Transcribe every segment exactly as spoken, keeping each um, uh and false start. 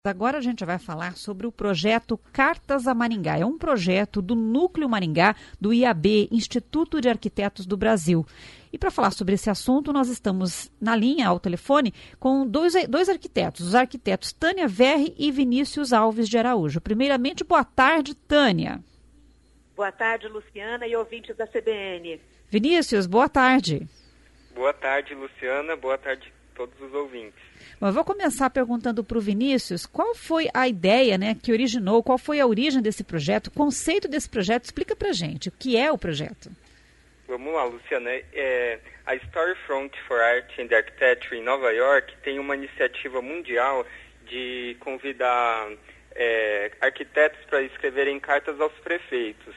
Agora a gente vai falar sobre o projeto Cartas a Maringá. É um projeto do Núcleo Maringá, do I A B, Instituto de Arquitetos do Brasil. E para falar sobre esse assunto, nós estamos na linha, ao telefone, com dois, dois arquitetos, os arquitetos Tânia Verri e Vinícius Alves de Araújo. Primeiramente, boa tarde, Tânia. Boa tarde, Luciana e ouvintes da C B N. Vinícius, boa tarde. Boa tarde, Luciana. Boa tarde a todos os ouvintes. Bom, eu vou começar perguntando para o Vinícius qual foi a ideia, né, que originou, qual foi a origem desse projeto, o conceito desse projeto. Explica para a gente o que é o projeto. Vamos lá, Luciana. É, a Storefront for Art and Architecture em Nova York tem uma iniciativa mundial de convidar é, arquitetos para escreverem cartas aos prefeitos.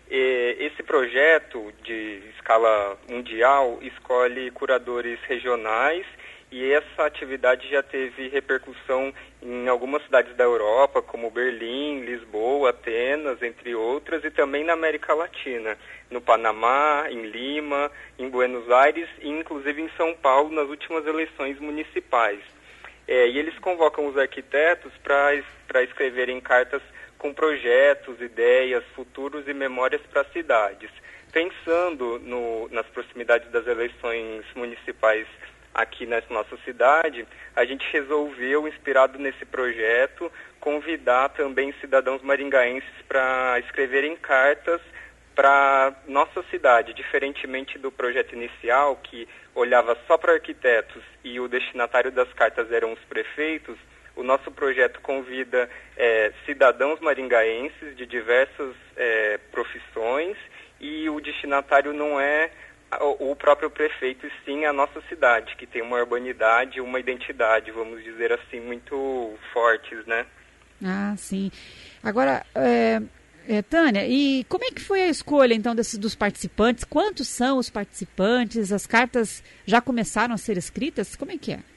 E esse projeto de escala mundial escolhe curadores regionais e essa atividade já teve repercussão em algumas cidades da Europa, como Berlim, Lisboa, Atenas, entre outras, e também na América Latina, no Panamá, em Lima, em Buenos Aires e inclusive em São Paulo nas últimas eleições municipais. É, e eles convocam os arquitetos para escreverem cartas com projetos, ideias, futuros e memórias para as cidades. Pensando no, nas proximidades das eleições municipais aqui na nossa cidade, a gente resolveu, inspirado nesse projeto, convidar também cidadãos maringaenses para escreverem cartas para nossa cidade, diferentemente do projeto inicial, que olhava só para arquitetos e o destinatário das cartas eram os prefeitos. O nosso projeto convida é, cidadãos maringaenses de diversas é, profissões e o destinatário não é o próprio prefeito, e sim a nossa cidade, que tem uma urbanidade, uma identidade, vamos dizer assim, muito fortes, né? Ah, sim. Agora, é, é, Tânia, e como é que foi a escolha, então, desses, dos participantes? Quantos são os participantes? As cartas já começaram a ser escritas? Como é que é?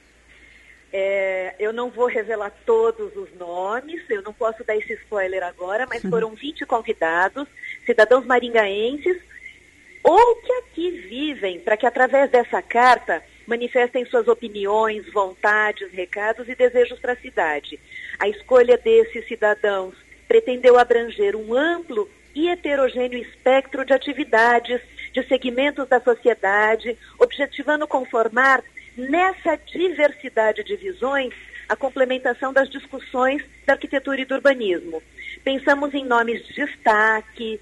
É, eu não vou revelar todos os nomes, eu não posso dar esse spoiler agora, mas foram vinte convidados, cidadãos maringaenses, ou que aqui vivem, para que através dessa carta manifestem suas opiniões, vontades, recados e desejos para a cidade. A escolha desses cidadãos pretendeu abranger um amplo e heterogêneo espectro de atividades, de segmentos da sociedade, objetivando conformar nessa diversidade de visões a complementação das discussões da arquitetura e do urbanismo. Pensamos em nomes de destaque,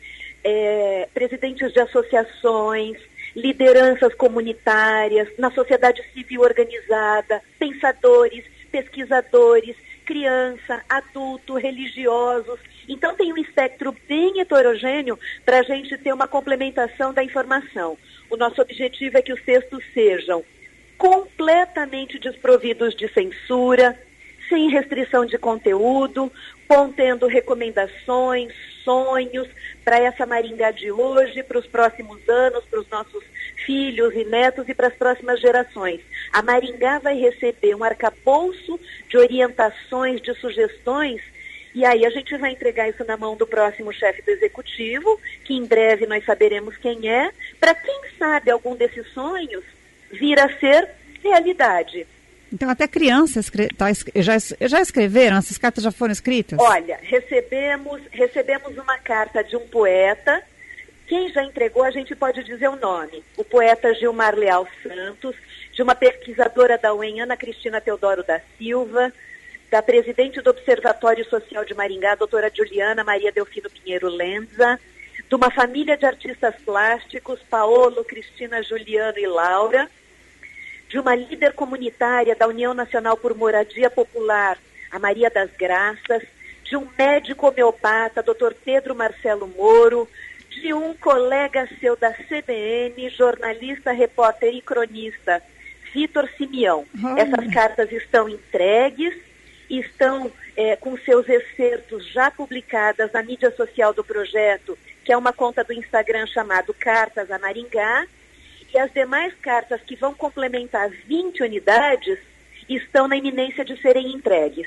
É, presidentes de associações, lideranças comunitárias, na sociedade civil organizada, pensadores, pesquisadores, criança, adulto, religiosos. Então tem um espectro bem heterogêneo para a gente ter uma complementação da informação. O nosso objetivo é que os textos sejam completamente desprovidos de censura, sem restrição de conteúdo, contendo recomendações, sonhos para essa Maringá de hoje, para os próximos anos, para os nossos filhos e netos e para as próximas gerações. A Maringá vai receber um arcabouço de orientações, de sugestões, e aí a gente vai entregar isso na mão do próximo chefe do executivo, que em breve nós saberemos quem é, para quem sabe algum desses sonhos vir a ser realidade. Então, até crianças tá, já, já escreveram? Essas cartas já foram escritas? Olha, recebemos, recebemos uma carta de um poeta. Quem já entregou, a gente pode dizer o nome. O poeta Gilmar Leal Santos, de uma pesquisadora da U E M, Ana Cristina Teodoro da Silva, da presidente do Observatório Social de Maringá, doutora Juliana Maria Delfino Pinheiro Lenza, de uma família de artistas plásticos, Paolo, Cristina, Juliano e Laura, de uma líder comunitária da União Nacional por Moradia Popular, a Maria das Graças, de um médico homeopata, doutor Pedro Marcelo Moro, de um colega seu da C B N, jornalista, repórter e cronista, Vitor Simeão. Olha. Essas cartas estão entregues, estão é, com seus excertos já publicadas na mídia social do projeto, que é uma conta do Instagram chamado Cartas a Maringá, e as demais cartas que vão complementar vinte unidades estão na iminência de serem entregues.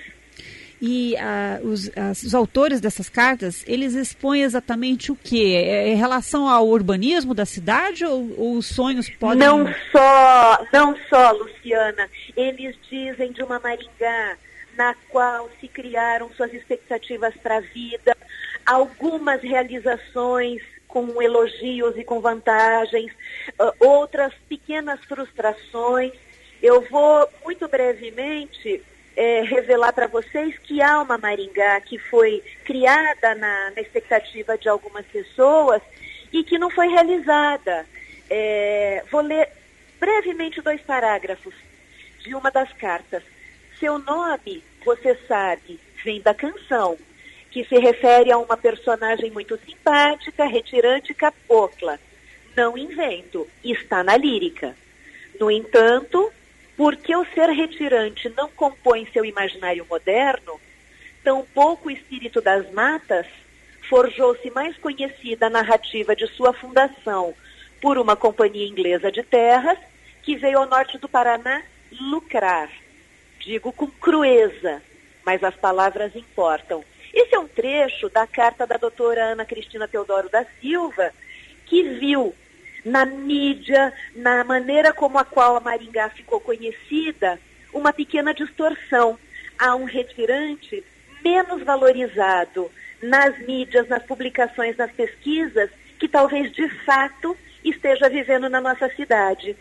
E uh, os, as, os autores dessas cartas, eles expõem exatamente o quê? É em relação ao urbanismo da cidade ou, ou os sonhos podem... Não só, não só, Luciana. Eles dizem de uma Maringá na qual se criaram suas expectativas para a vida, algumas realizações com elogios e com vantagens, uh, outras pequenas frustrações. Eu vou, muito brevemente, é, revelar para vocês que há uma Maringá que foi criada na, na expectativa de algumas pessoas e que não foi realizada. É, vou ler brevemente dois parágrafos de uma das cartas. Seu nome, você sabe, vem da canção, que se refere a uma personagem muito simpática, retirante e cabocla. Não invento, está na lírica. No entanto, porque o ser retirante não compõe seu imaginário moderno, tampouco o espírito das matas forjou-se mais conhecida a narrativa de sua fundação por uma companhia inglesa de terras que veio ao norte do Paraná lucrar. Digo com crueza, mas as palavras importam. Esse é um trecho da carta da doutora Ana Cristina Teodoro da Silva, que viu na mídia, na maneira como a qual a Maringá ficou conhecida, uma pequena distorção. Há um retirante menos valorizado nas mídias, nas publicações, nas pesquisas, que talvez de fato esteja vivendo na nossa cidade.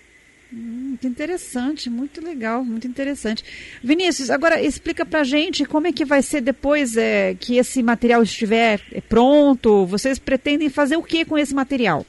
Hum, que interessante, muito legal, muito interessante. Vinícius, agora explica pra gente como é que vai ser depois é, que esse material estiver pronto. Vocês pretendem fazer o que com esse material?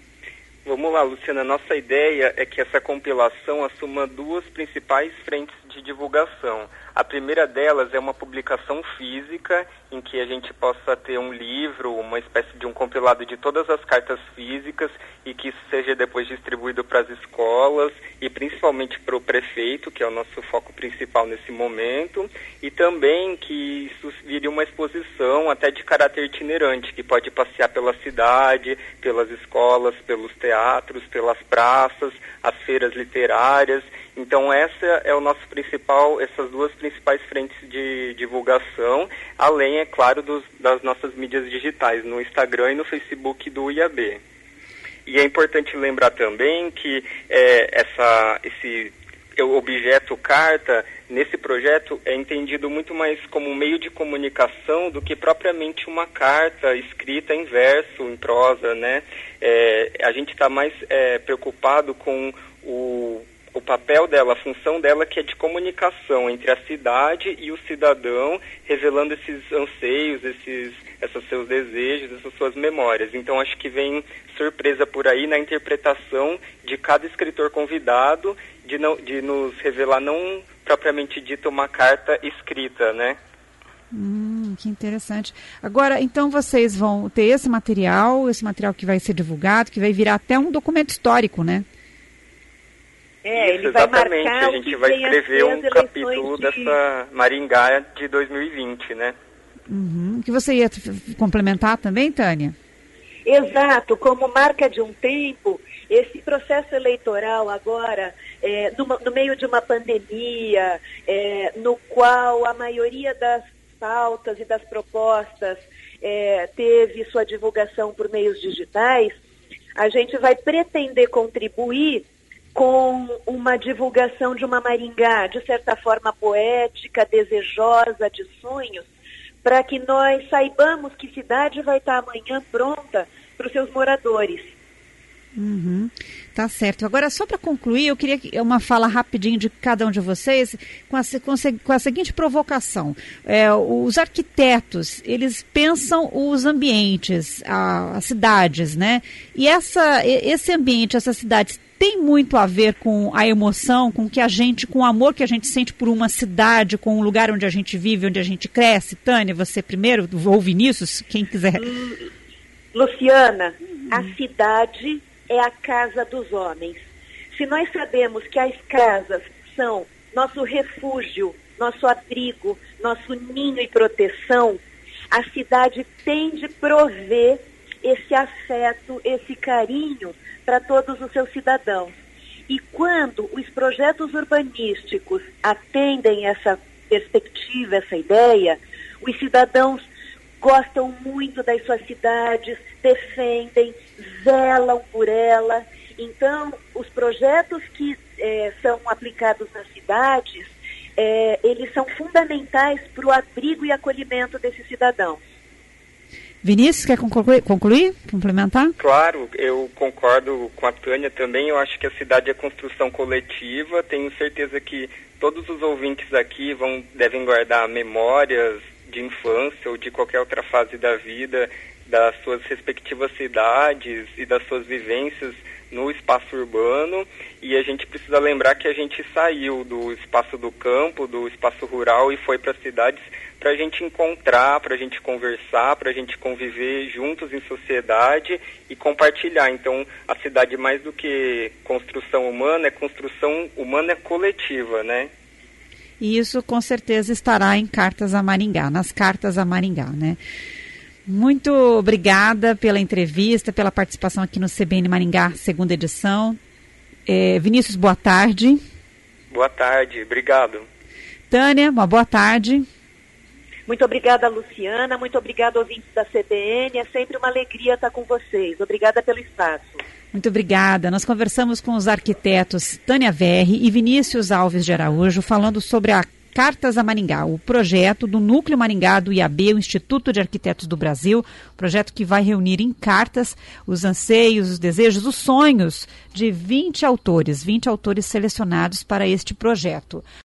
Vamos lá, Luciana. Nossa ideia é que essa compilação assuma duas principais frentes de divulgação. A primeira delas é uma publicação física, em que a gente possa ter um livro, uma espécie de um compilado de todas as cartas físicas e que isso seja depois distribuído para as escolas e principalmente para o prefeito, que é o nosso foco principal nesse momento, e também que isso vire uma exposição até de caráter itinerante, que pode passear pela cidade, pelas escolas, pelos teatros, pelas praças, as feiras literárias. Então essa é o nosso principal, essas duas principais frentes de divulgação, além, é claro, dos, das nossas mídias digitais, no Instagram e no Facebook do I A B. E é importante lembrar também que é, essa, esse objeto carta, nesse projeto, é entendido muito mais como um meio de comunicação do que propriamente uma carta escrita em verso, em prosa, né? É, a gente está mais é, preocupado com o... o papel dela, a função dela, que é de comunicação entre a cidade e o cidadão, revelando esses anseios, esses, esses seus desejos, essas suas memórias. Então, acho que vem surpresa por aí na interpretação de cada escritor convidado, de, não, de nos revelar não propriamente dito uma carta escrita, né? Hum, que interessante. Agora, então, vocês vão ter esse material, esse material que vai ser divulgado, que vai virar até um documento histórico, né? É, Isso, ele vai exatamente, marcar a gente vai escrever um capítulo de... dessa Maringá de dois mil e vinte, né? Uhum. Que você ia complementar também, Tânia? Exato, como marca de um tempo, esse processo eleitoral agora, é, no, no meio de uma pandemia, é, no qual a maioria das pautas e das propostas é, teve sua divulgação por meios digitais, a gente vai pretender contribuir com uma divulgação de uma Maringá, de certa forma poética, desejosa, de sonhos, para que nós saibamos que cidade vai estar amanhã pronta para os seus moradores. Uhum, tá certo. Agora, só para concluir, eu queria uma fala rapidinho de cada um de vocês com a, com a, com a seguinte provocação. É, os arquitetos, eles pensam os ambientes, a, as cidades, né? E essa, esse ambiente, essas cidades, tem muito a ver com a emoção, com que a gente, com o amor que a gente sente por uma cidade, com o lugar onde a gente vive, onde a gente cresce. Tânia, você primeiro, ou Vinícius, quem quiser. Luciana, uhum. A cidade é a casa dos homens. Se nós sabemos que as casas são nosso refúgio, nosso abrigo, nosso ninho e proteção, a cidade tem de prover esse afeto, esse carinho para todos os seus cidadãos. E quando os projetos urbanísticos atendem essa perspectiva, essa ideia, os cidadãos gostam muito das suas cidades, defendem, zelam por ela. Então, os projetos que eh, são aplicados nas cidades é, eles são fundamentais para o abrigo e acolhimento desses cidadãos. Vinícius, quer concluir, concluir? Complementar? Claro, eu concordo com a Tânia também. Eu acho que a cidade é construção coletiva. Tenho certeza que todos os ouvintes aqui vão, devem guardar memórias de infância ou de qualquer outra fase da vida, das suas respectivas cidades e das suas vivências no espaço urbano, e a gente precisa lembrar que a gente saiu do espaço do campo, do espaço rural e foi para as cidades para a gente encontrar, para a gente conversar, para a gente conviver juntos em sociedade e compartilhar. Então, a cidade, mais do que construção humana, é construção humana coletiva, né? E isso com certeza estará em Cartas a Maringá, nas Cartas a Maringá, né? Muito obrigada pela entrevista, pela participação aqui no C B N Maringá, segunda edição. É, Vinícius, boa tarde. Boa tarde, obrigado. Tânia, uma boa tarde. Muito obrigada, Luciana. Muito obrigada, ouvintes da C B N. É sempre uma alegria estar com vocês. Obrigada pelo espaço. Muito obrigada. Nós conversamos com os arquitetos Tânia Verri e Vinícius Alves de Araújo, falando sobre a Cartas a Maringá, o projeto do Núcleo Maringá do I A B, o Instituto de Arquitetos do Brasil, projeto que vai reunir em cartas os anseios, os desejos, os sonhos de vinte autores, vinte autores selecionados para este projeto.